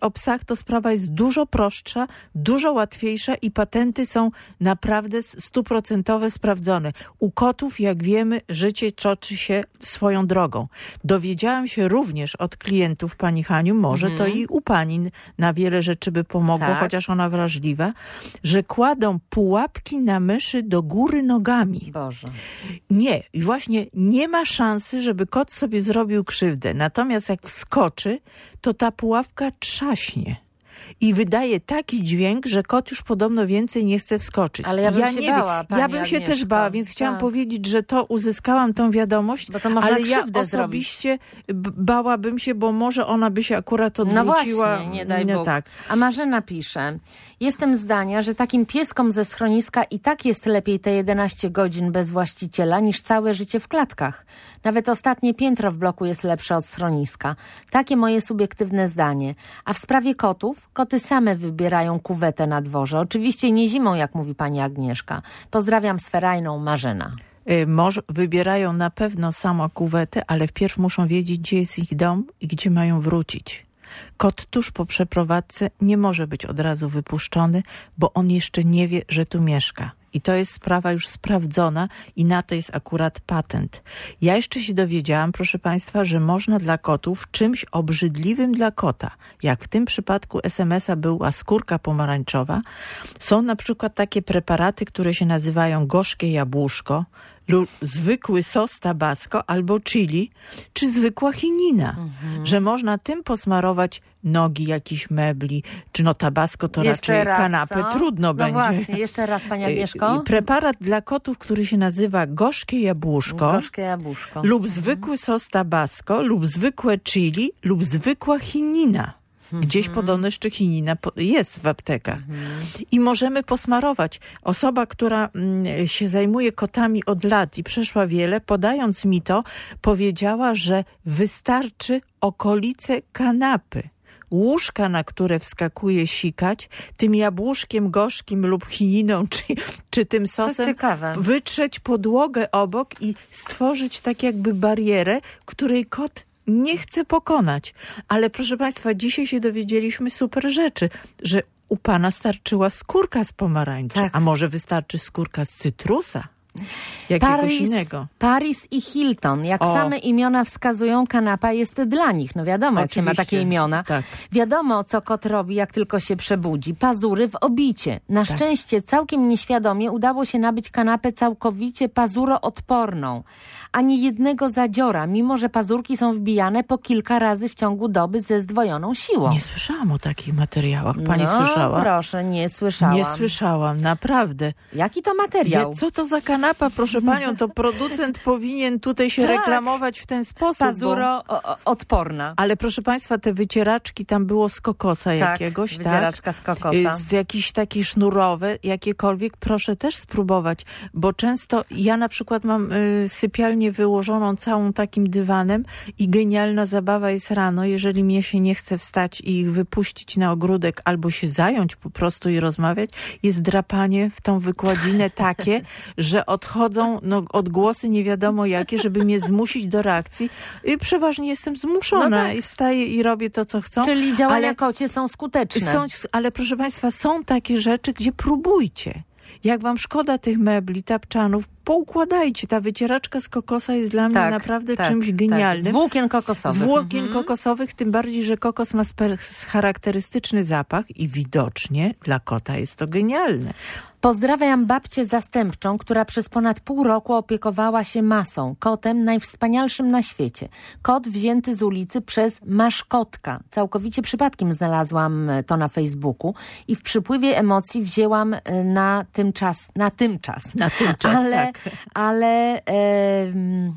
o psach, to sprawa jest dużo prostsza, dużo łatwiejsza i patenty są naprawdę stuprocentowe, sprawdzone. U kotów, jak wiemy, życie toczy się swoją drogą. Dowiedziałam się również od klientów, pani Haniu, może mhm. to i u pani na wiele rzeczy by pomogło, tak. chociaż ona wrażliwa, że kładą pułapki na myszy do góry nogami. Boże. Nie. I właśnie nie ma szansy, żeby kot sobie zrobił krzywdę. Natomiast jak wskoczy, to ta pułapka trzaśnie. I wydaje taki dźwięk, że kot już podobno więcej nie chce wskoczyć. Ale ja bym ja się nie bała, wiem. Ja bym się Agnieszko. też bała, więc chciałam tak. powiedzieć, że to uzyskałam tą wiadomość, bo to można ale ja zrobić. osobiście bałabym się, bo może ona by się akurat odwróciła. No właśnie, nie daj nie Bóg. Tak. A Marzena pisze, jestem zdania, że takim pieskom ze schroniska i tak jest lepiej te jedenaście godzin bez właściciela niż całe życie w klatkach. Nawet ostatnie piętro w bloku jest lepsze od schroniska. Takie moje subiektywne zdanie. A w sprawie kotów, koty same wybierają kuwetę na dworze. Oczywiście nie zimą, jak mówi pani Agnieszka. Pozdrawiam sferajną, Marzena. Może wybierają na pewno samo kuwetę, ale wpierw muszą wiedzieć, gdzie jest ich dom i gdzie mają wrócić. Kot tuż po przeprowadzce nie może być od razu wypuszczony, bo on jeszcze nie wie, że tu mieszka. I to jest sprawa już sprawdzona i na to jest akurat patent. Ja jeszcze się dowiedziałam, proszę państwa, że można dla kotów czymś obrzydliwym dla kota, jak w tym przypadku es em es a była skórka pomarańczowa, są na przykład takie preparaty, które się nazywają gorzkie jabłuszko, lub zwykły sos tabasco albo chili, czy zwykła chinina, mhm. że można tym posmarować nogi jakichś mebli, czy no tabasco to jeszcze raczej raz, kanapę, co? trudno no będzie. No właśnie, jeszcze raz pani Agnieszko. Preparat dla kotów, który się nazywa gorzkie jabłuszko, gorzkie jabłuszko. lub mhm. zwykły sos tabasco, lub zwykłe chili, lub zwykła chinina. Gdzieś podobno jeszcze chinina jest w aptekach. Mm-hmm. I możemy posmarować. Osoba, która mm, się zajmuje kotami od lat i przeszła wiele, podając mi to, powiedziała, że wystarczy okolice kanapy. Łóżka, na które wskakuje sikać, tym jabłuszkiem gorzkim lub chininą, czy, czy tym sosem wytrzeć podłogę obok i stworzyć tak jakby barierę, której kot nie chce pokonać. Ale proszę państwa, dzisiaj się dowiedzieliśmy super rzeczy, że u pana starczyła skórka z pomarańczy, tak. a może wystarczy skórka z cytrusa? Jakiegoś Paris, innego. Paris i Hilton, jak o. same imiona wskazują, kanapa jest dla nich. No wiadomo, Oczywiście. jak się ma takie imiona. Tak. Wiadomo, co kot robi, jak tylko się przebudzi. Pazury w obicie. Na tak. szczęście całkiem nieświadomie udało się nabyć kanapę całkowicie pazuroodporną. Ani jednego zadziora, mimo że pazurki są wbijane po kilka razy w ciągu doby ze zdwojoną siłą. Nie słyszałam o takich materiałach. Pani no, słyszała? proszę, nie słyszałam. Nie słyszałam, naprawdę. Jaki to materiał? Wie, co to za kanapa, proszę panią, to producent powinien tutaj się tak. reklamować w ten sposób. Pazuro bo... odporna. Ale proszę państwa, te wycieraczki tam było z kokosa tak, jakiegoś, wycieraczka tak? z kokosa. Z jakieś takie sznurowe, jakiekolwiek, proszę też spróbować, bo często ja na przykład mam y, sypialnię wyłożoną całą takim dywanem i genialna zabawa jest rano, jeżeli mnie się nie chce wstać i ich wypuścić na ogródek albo się zająć po prostu i rozmawiać, jest drapanie w tą wykładzinę takie, że odchodzą no, odgłosy nie wiadomo jakie, żeby mnie zmusić do reakcji. I przeważnie jestem zmuszona no tak. i wstaję i robię to, co chcą. Czyli działania ale, kocie są skuteczne. Są, ale proszę państwa, są takie rzeczy, gdzie próbujcie. Jak wam szkoda tych mebli, tapczanów, poukładajcie. Ta wycieraczka z kokosa jest dla mnie tak, naprawdę tak, czymś genialnym. Tak. Z włókien kokosowych. Z włókien mhm. kokosowych, tym bardziej, że kokos ma charakterystyczny zapach i widocznie dla kota jest to genialne. Pozdrawiam babcię zastępczą, która przez ponad pół roku opiekowała się Masą, kotem najwspanialszym na świecie. Kot wzięty z ulicy przez maszkotka. Całkowicie przypadkiem znalazłam to na Facebooku i w przypływie emocji wzięłam na tym czas, na tym czas. Na tym czas, ale, tak. Ale, e,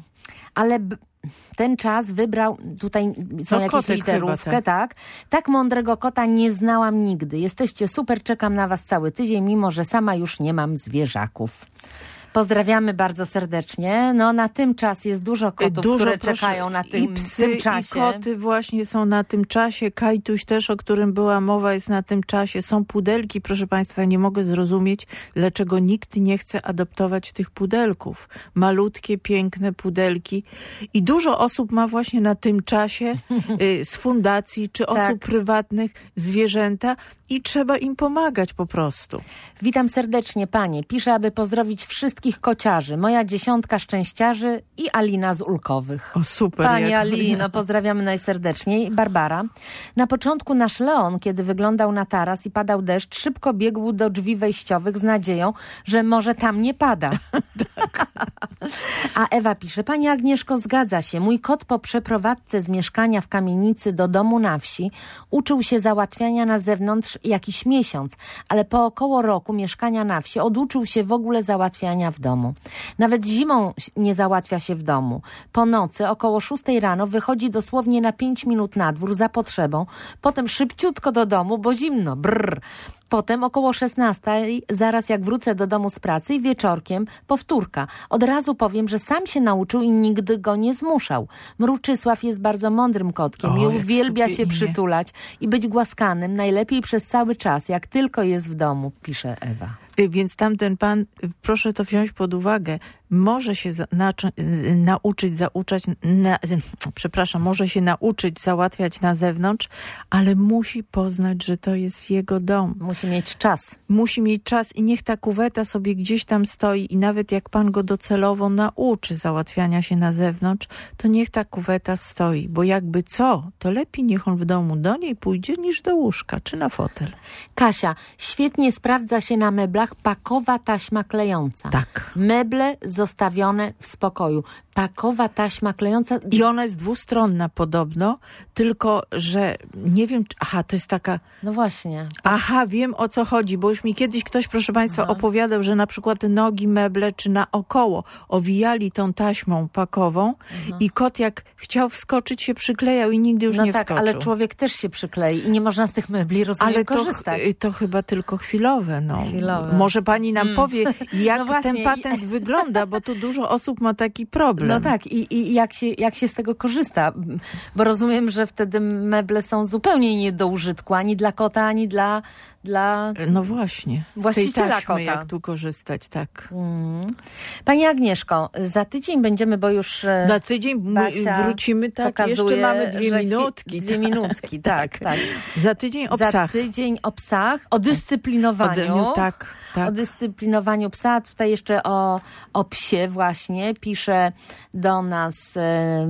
ale ten czas wybrał, tutaj są no, jakieś literówkę, chyba, tak. tak. Tak mądrego kota nie znałam nigdy. Jesteście super, czekam na was cały tydzień, mimo że sama już nie mam zwierzaków. Pozdrawiamy bardzo serdecznie. No na tym czas jest dużo kotów, dużo, które proszę, czekają na tym, i psy, tym czasie. I koty właśnie są na tym czasie. Kajtuś też, o którym była mowa, jest na tym czasie. Są pudelki, proszę państwa, nie mogę zrozumieć, dlaczego nikt nie chce adoptować tych pudelków. Malutkie, piękne pudelki. I dużo osób ma właśnie na tym czasie y, z fundacji czy osób Tak. prywatnych zwierzęta i trzeba im pomagać po prostu. Witam serdecznie panie. Piszę, aby pozdrowić wszystkich kociarzy. Moja dziesiątka szczęściarzy i Alina z Ulkowych. O super. Pani jak- Alino, pozdrawiamy najserdeczniej. Barbara. Na początku nasz Leon, kiedy wyglądał na taras i padał deszcz, szybko biegł do drzwi wejściowych z nadzieją, że może tam nie pada. A Ewa pisze, pani Agnieszko, zgadza się. Mój kot po przeprowadzce z mieszkania w kamienicy do domu na wsi uczył się załatwiania na zewnątrz jakiś miesiąc, ale po około roku mieszkania na wsi oduczył się w ogóle załatwiania w domu. Nawet zimą nie załatwia się w domu. Po nocy około szóstej rano wychodzi dosłownie na pięć minut na dwór za potrzebą, potem szybciutko do domu, bo zimno, brrr. Potem około szesnastej, zaraz jak wrócę do domu z pracy i wieczorkiem powtórka. Od razu powiem, że sam się nauczył i nigdy go nie zmuszał. Mruczysław jest bardzo mądrym kotkiem O, i jak uwielbia sobie się imię. przytulać i być głaskanym najlepiej przez cały czas, jak tylko jest w domu, pisze Ewa. Y, Więc tamten pan, y, proszę to wziąć pod uwagę, może się za, naczy, y, nauczyć zauczać, na, y, przepraszam, może się nauczyć załatwiać na zewnątrz, ale musi poznać, że to jest jego dom. Musi mieć czas. Musi mieć czas i niech ta kuweta sobie gdzieś tam stoi i nawet jak pan go docelowo nauczy załatwiania się na zewnątrz, to niech ta kuweta stoi, bo jakby co, to lepiej niech on w domu do niej pójdzie niż do łóżka czy na fotel. Kasia, świetnie sprawdza się na meblach pakowa taśma klejąca. Tak. Meble zostawione w spokoju. Pakowa taśma klejąca. I ona jest dwustronna podobno, tylko że nie wiem, czy, aha, to jest taka, No właśnie. aha, wiem o co chodzi, bo już mi kiedyś ktoś, proszę państwa, Aha. opowiadał, że na przykład nogi, meble czy naokoło owijali tą taśmą pakową i kot jak chciał wskoczyć się przyklejał i nigdy już No nie tak, wskoczył. ale człowiek też się przyklei i nie można z tych mebli, rozumiem, Ale to, korzystać. ch- to chyba tylko chwilowe. No. Chwilowe. Może pani nam Mm. powie, jak No właśnie, ten patent i- wygląda, bo tu dużo osób ma taki problem. No tak, i, i jak, się, jak się z tego korzysta? Bo rozumiem, że wtedy meble są zupełnie nie do użytku, ani dla kota, ani dla... dla... No właśnie. Z tej Właściciela taśmy, kota. jak tu korzystać, tak. Mm. Pani Agnieszko, za tydzień będziemy, bo już... e, Na tydzień m- Basia wrócimy, tak, pokazuje, jeszcze mamy dwie że chwi- minutki. Dwie tak. minutki, tak, tak. Za tydzień o Za psach. tydzień o psach, o dyscyplinowaniu. O, tak, tak. O dyscyplinowaniu psa. Tutaj jeszcze o, o psie właśnie. Pisze do nas e,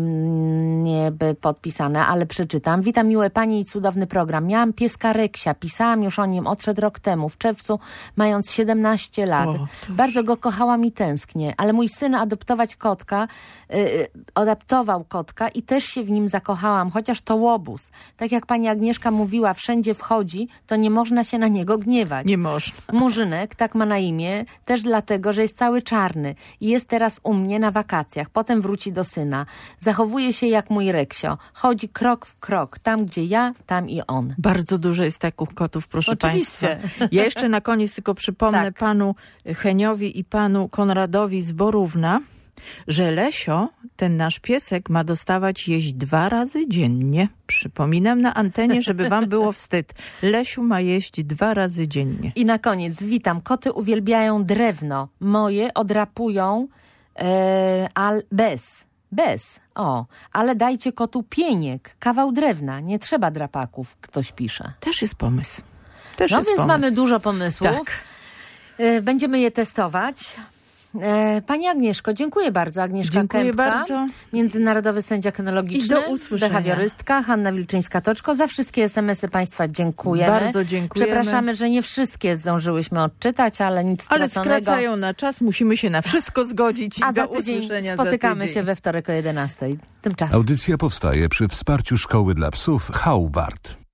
nie by podpisane, ale przeczytam. Witam miłe panie i cudowny program. Miałam pieska Reksia. Pisałam już o nim, odszedł rok temu, w czerwcu, mając siedemnaście lat. O, to już- Bardzo go kochałam i tęsknię, ale mój syn adoptować kotka, y, adaptował kotka i też się w nim zakochałam, chociaż to łobuz. Tak jak pani Agnieszka mówiła, wszędzie wchodzi, to nie można się na niego gniewać. Nie można. Murzynek, tak ma na imię, też dlatego, że jest cały czarny i jest teraz u mnie na wakacjach. Potem wróci do syna. Zachowuje się jak mój Reksio. Chodzi krok w krok. Tam, gdzie ja, tam i on. Bardzo dużo jest takich kotów, proszę Oczywiście. państwa. Ja jeszcze na koniec tylko przypomnę Tak. panu Heniowi i panu Konradowi z Borówna, że Lesio, ten nasz piesek, ma dostawać jeść dwa razy dziennie. Przypominam na antenie, żeby wam było wstyd. Lesiu ma jeść dwa razy dziennie. I na koniec, witam. Koty uwielbiają drewno. Moje odrapują e, al, bez. Bez. O, ale dajcie kotu pieniek, kawał drewna. Nie trzeba drapaków, ktoś pisze. Też jest pomysł. Też No jest więc pomysł. mamy dużo pomysłów. Tak. E, Będziemy je testować. E, Pani Agnieszko, dziękuję bardzo. Agnieszka Dziękuję Kępka, bardzo. międzynarodowy sędzia kynologiczny, I do usłyszenia. behawiorystka, Hanna Wilczyńska-Toczko. Za wszystkie es em esy Państwa dziękujemy. Bardzo dziękujemy. Przepraszamy, że nie wszystkie zdążyłyśmy odczytać, ale nic Ale straconego. skracają na czas, musimy się na wszystko zgodzić. A do za tydzień usłyszenia spotykamy za tydzień. się we wtorek o jedenastej. Tymczasem. Audycja powstaje przy wsparciu Szkoły dla Psów Hauwart.